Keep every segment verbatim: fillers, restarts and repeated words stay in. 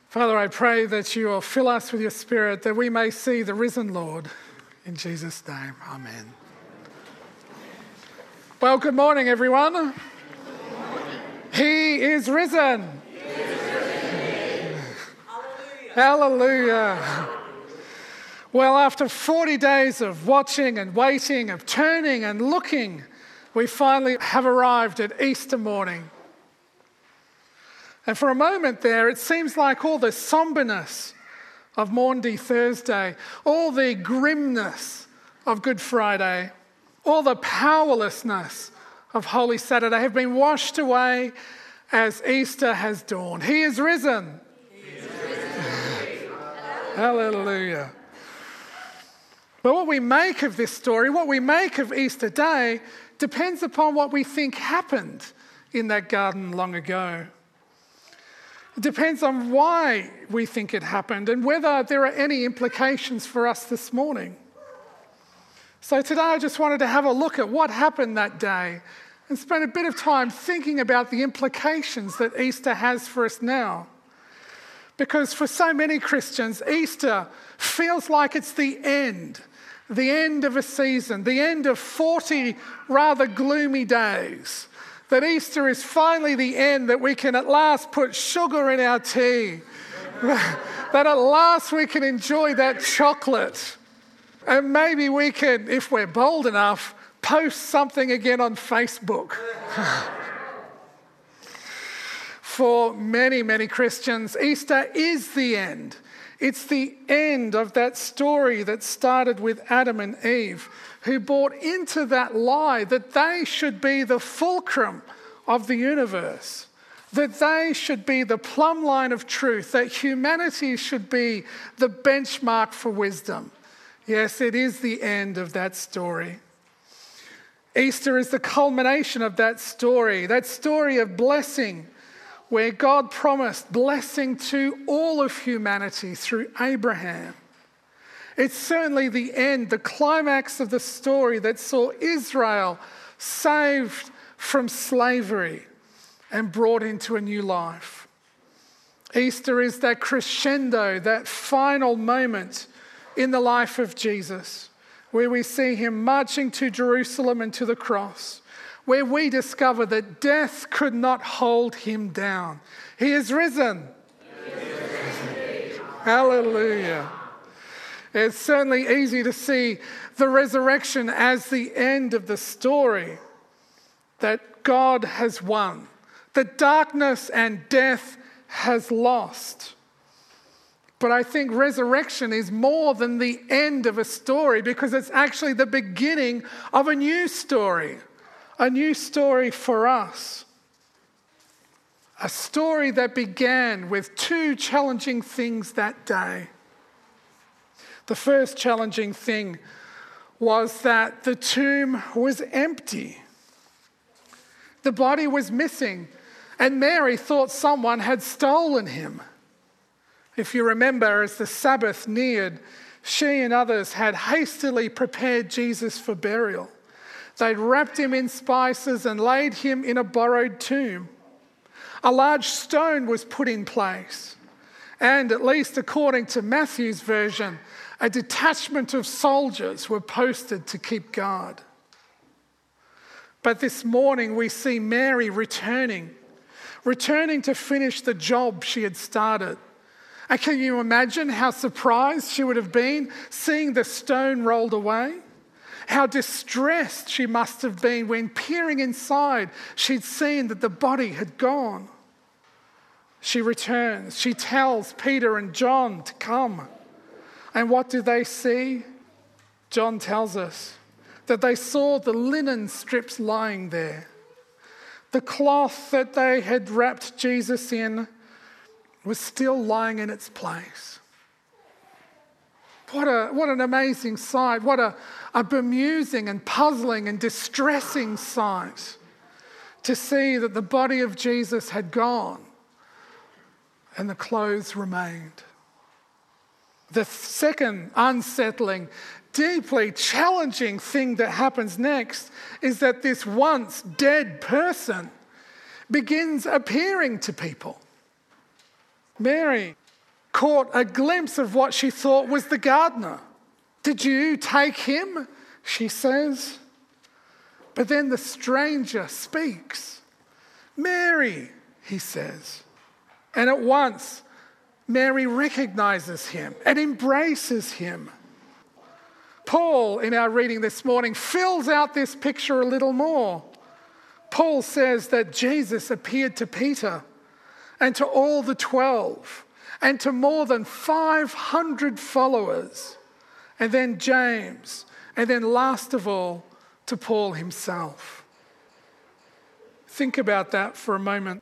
Father, I pray that you will fill us with your Spirit, that we may see the risen Lord. In Jesus' name, amen. Well, good morning, everyone. Good morning. He is risen. He is risen. Hallelujah. Hallelujah. Well, after forty days of watching and waiting, of turning and looking, we finally have arrived at Easter morning. And for a moment there, it seems like all the somberness of Maundy Thursday, all the grimness of Good Friday, all the powerlessness of Holy Saturday have been washed away as Easter has dawned. He is risen. He is risen. Hallelujah. But what we make of this story, what we make of Easter Day, depends upon what we think happened in that garden long ago. It depends on why we think it happened and whether there are any implications for us this morning. So today I just wanted to have a look at what happened that day and spend a bit of time thinking about the implications that Easter has for us now. Because for so many Christians, Easter feels like it's the end, the end of a season, the end of forty rather gloomy days. That Easter is finally the end, that we can at last put sugar in our tea, that at last we can enjoy that chocolate. And maybe we can, if we're bold enough, post something again on Facebook. For many, many Christians, Easter is the end. It's the end of that story that started with Adam and Eve, who bought into that lie that they should be the fulcrum of the universe, that they should be the plumb line of truth, that humanity should be the benchmark for wisdom. Yes, it is the end of that story. Easter is the culmination of that story, that story of blessing, where God promised blessing to all of humanity through Abraham. It's certainly the end, the climax of the story that saw Israel saved from slavery and brought into a new life. Easter is that crescendo, that final moment in the life of Jesus, where we see him marching to Jerusalem and to the cross, where we discover that death could not hold him down. He is risen. He is risen. Hallelujah. It's certainly easy to see the resurrection as the end of the story, that God has won, that darkness and death has lost. But I think resurrection is more than the end of a story, because it's actually the beginning of a new story, a new story for us. A story that began with two challenging things that day. The first challenging thing was that the tomb was empty. The body was missing, and Mary thought someone had stolen him. If you remember, as the Sabbath neared, she and others had hastily prepared Jesus for burial. They'd wrapped him in spices and laid him in a borrowed tomb. A large stone was put in place, and at least according to Matthew's version, a detachment of soldiers were posted to keep guard. But this morning we see Mary returning, returning to finish the job she had started. And can you imagine how surprised she would have been seeing the stone rolled away? How distressed she must have been when, peering inside, she'd seen that the body had gone. She returns. She tells Peter and John to come. And what do they see? John tells us that they saw the linen strips lying there. The cloth that they had wrapped Jesus in was still lying in its place. What a what an amazing sight. What a, a bemusing and puzzling and distressing sight to see that the body of Jesus had gone and the clothes remained. The second unsettling, deeply challenging thing that happens next is that this once dead person begins appearing to people. Mary caught a glimpse of what she thought was the gardener. "Did you take him?" she says. But then the stranger speaks. "Mary," he says. And at once, Mary recognizes him and embraces him. Paul, in our reading this morning, fills out this picture a little more. Paul says that Jesus appeared to Peter and to all the twelve and to more than five hundred followers, and then James, and then last of all, to Paul himself. Think about that for a moment.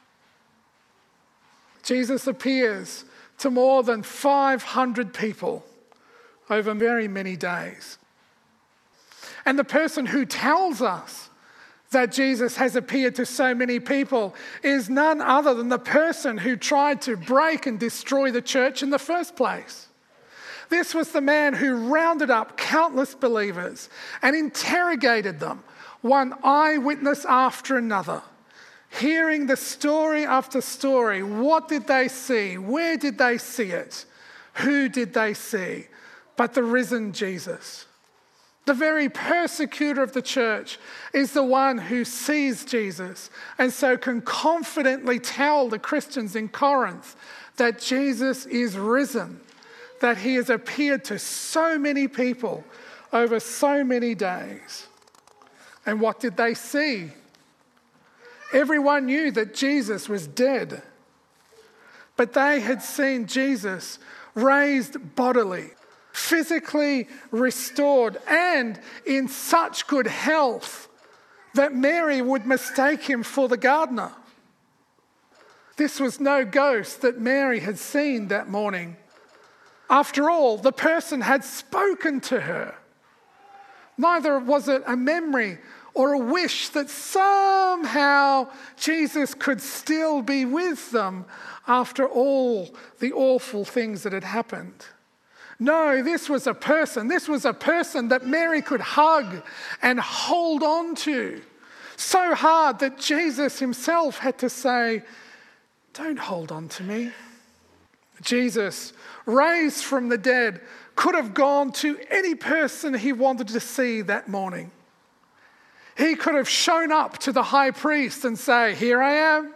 Jesus appears to more than five hundred people over very many days. And the person who tells us that Jesus has appeared to so many people is none other than the person who tried to break and destroy the church in the first place. This was the man who rounded up countless believers and interrogated them, one eyewitness after another, hearing the story after story. What did they see? Where did they see it? Who did they see? But the risen Jesus. The very persecutor of the church is the one who sees Jesus and so can confidently tell the Christians in Corinth that Jesus is risen, that he has appeared to so many people over so many days. And what did they see? Everyone knew that Jesus was dead, but they had seen Jesus raised bodily, physically restored, and in such good health that Mary would mistake him for the gardener. This was no ghost that Mary had seen that morning. After all, the person had spoken to her. Neither was it a memory or a wish that somehow Jesus could still be with them after all the awful things that had happened. No, this was a person. This was a person that Mary could hug and hold on to. So hard that Jesus himself had to say, "Don't hold on to me." Jesus, raised from the dead, could have gone to any person he wanted to see that morning. He could have shown up to the high priest and say, "Here I am."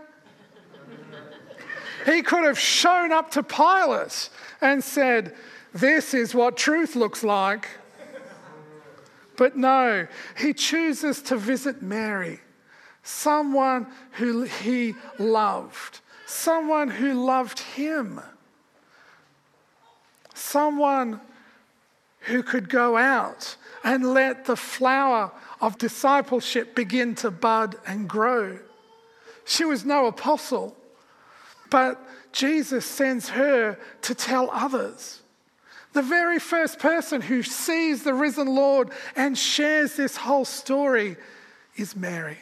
He could have shown up to Pilate and said, "This is what truth looks like." But no, he chooses to visit Mary, someone who he loved, someone who loved him, someone who could go out and let the flower of discipleship begin to bud and grow. She was no apostle, but Jesus sends her to tell others. The very first person who sees the risen Lord and shares this whole story is Mary.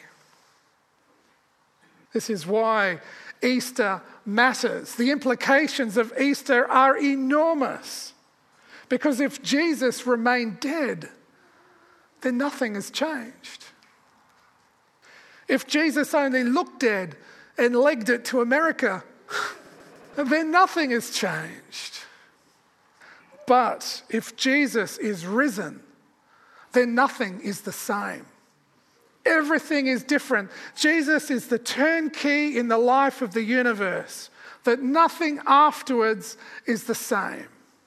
This is why Easter matters. The implications of Easter are enormous. Because if Jesus remained dead, then nothing has changed. If Jesus only looked dead and legged it to America, then nothing has changed. But if Jesus is risen, then nothing is the same. Everything is different. Jesus is the turnkey in the life of the universe, that nothing afterwards is the same.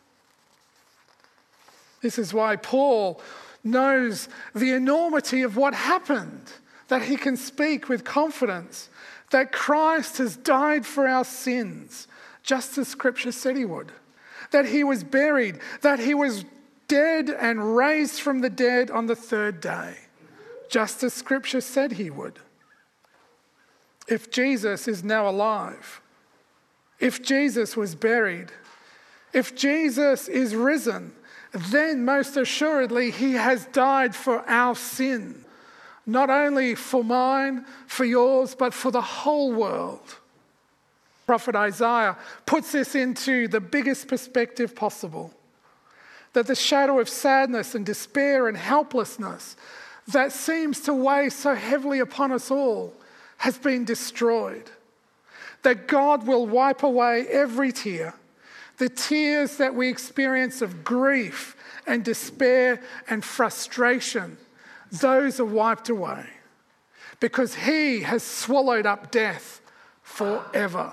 This is why Paul knows the enormity of what happened, that he can speak with confidence that Christ has died for our sins, just as Scripture said he would. That he was buried, that he was dead and raised from the dead on the third day, just as Scripture said he would. If Jesus is now alive, if Jesus was buried, if Jesus is risen, then most assuredly he has died for our sin, not only for mine, for yours, but for the whole world. Prophet Isaiah puts this into the biggest perspective possible, that the shadow of sadness and despair and helplessness that seems to weigh so heavily upon us all has been destroyed, that God will wipe away every tear, The tears that we experience of grief and despair and frustration, those are wiped away because he has swallowed up death forever.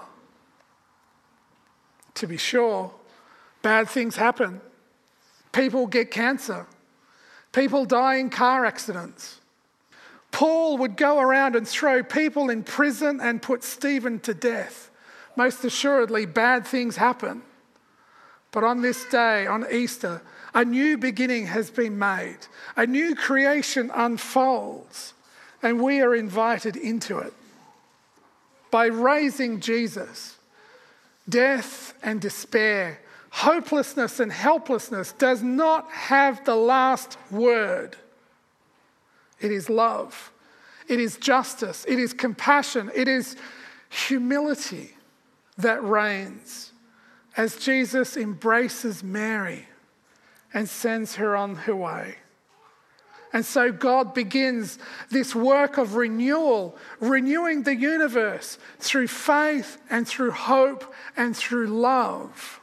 To be sure, bad things happen. People get cancer. People die in car accidents. Paul would go around and throw people in prison and put Stephen to death. Most assuredly, bad things happen. But on this day, on Easter, a new beginning has been made. A new creation unfolds, and we are invited into it. By raising Jesus, death and despair, hopelessness and helplessness does not have the last word. It is love. It is justice. It is compassion. It is humility that reigns as Jesus embraces Mary and sends her on her way. And so God begins this work of renewal, renewing the universe through faith and through hope and through love.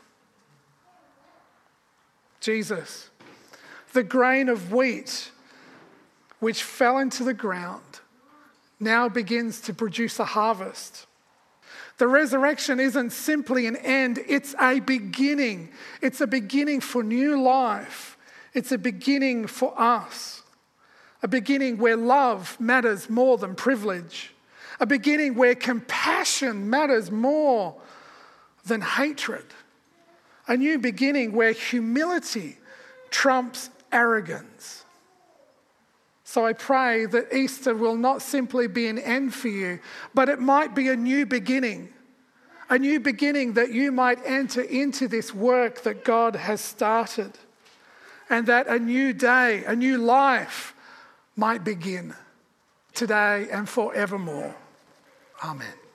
Jesus, the grain of wheat which fell into the ground, now begins to produce a harvest. The resurrection isn't simply an end, it's a beginning. It's a beginning for new life. It's a beginning for us. A beginning where love matters more than privilege. A beginning where compassion matters more than hatred. A new beginning where humility trumps arrogance. So I pray that Easter will not simply be an end for you, but it might be a new beginning. A new beginning that you might enter into this work that God has started. And that a new day, a new life might begin today and forevermore. Amen.